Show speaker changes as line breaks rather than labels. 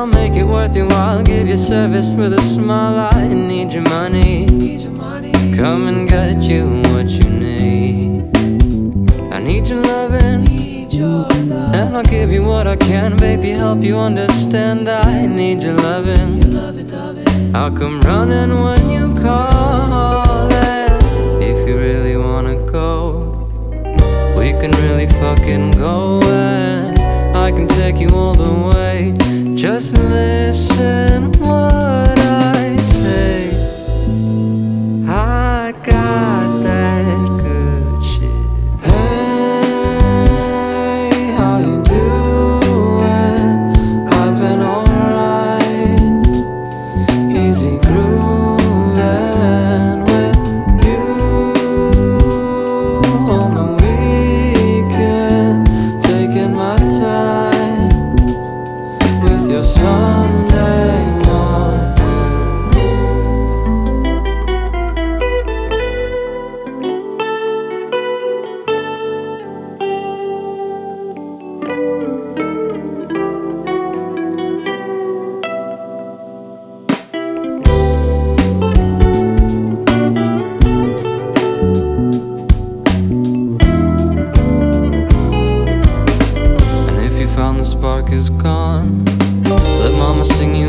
make it worth your while. Give you service with a smile. I need your money. Come and get you what you need. I need your loving, and I'll give you what I can, baby, help you understand. I need your loving. I'll come running when you call, and if you really wanna go, we can really fucking go, and I can take you all the way. Just listen what I say. I got that good shit. Hey, how you doing? I've been alright. Easy grooving with you on the weekend, taking my time with your Sunday morning. The spark is gone. Let mama sing you